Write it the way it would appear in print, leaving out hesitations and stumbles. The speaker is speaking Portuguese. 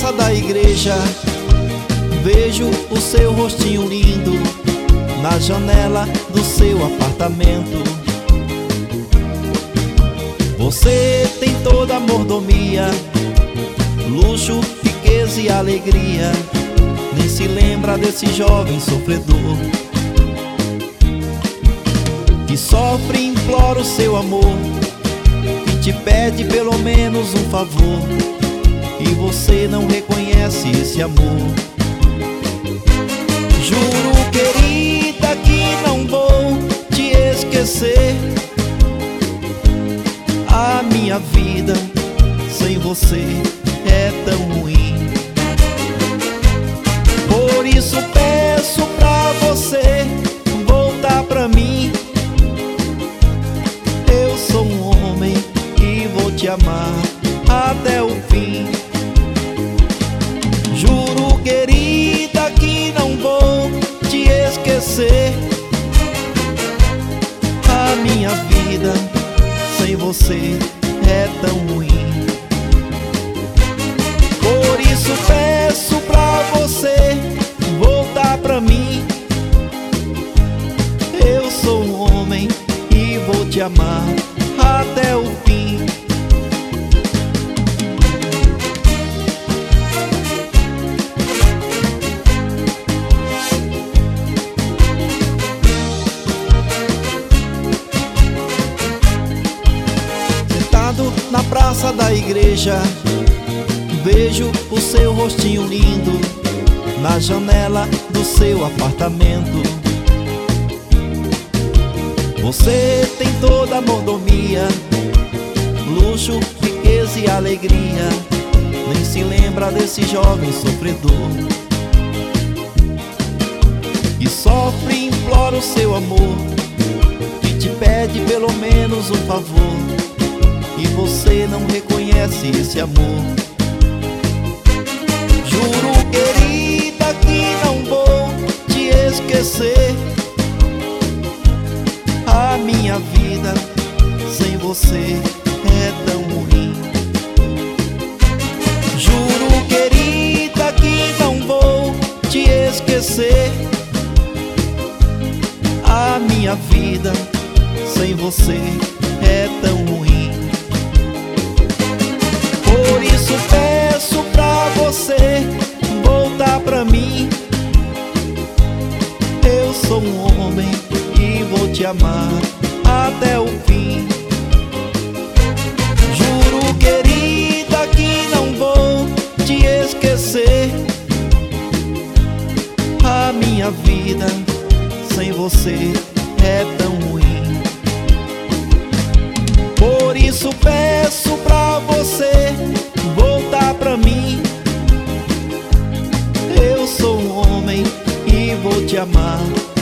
praça da igreja, vejo o seu rostinho lindo na janela do seu apartamento. Você tem toda a mordomia, luxo, riqueza e alegria. Nem se lembra desse jovem sofredor que sofre e implora o seu amor, e te pede pelo menos um favor, e você não reconhece esse amor. Juro, querida, que não vou te esquecer. A minha vida sem você é tão ruim. Por isso peço pra você voltar pra mim. Eu sou um homem e vou te amar até o fim. Juro, querida, que não vou te esquecer. A minha vida sem você é tão ruim. Por isso peço pra você voltar pra mim. Eu sou um homem e vou te amar até o fim. Sentado na praça da igreja, vejo o seu rostinho lindo na janela do seu apartamento. Você tem toda a mordomia, luxo, riqueza e alegria. Nem se lembra desse jovem sofredor que sofre e implora o seu amor, que te pede pelo menos um favor, e você não reconhece esse amor. Juro, querida, que não vou te esquecer. A minha vida sem você é tão ruim. Juro, querida, que não vou te esquecer. A minha vida sem você é tão ruim. Por isso peço pra você voltar pra mim. Eu sou um homem e vou te amar até o fim. Juro, querida, que não vou te esquecer. A minha vida sem você é tão ruim. Por isso peço pra você voltar pra mim. Eu sou um homem e vou te amar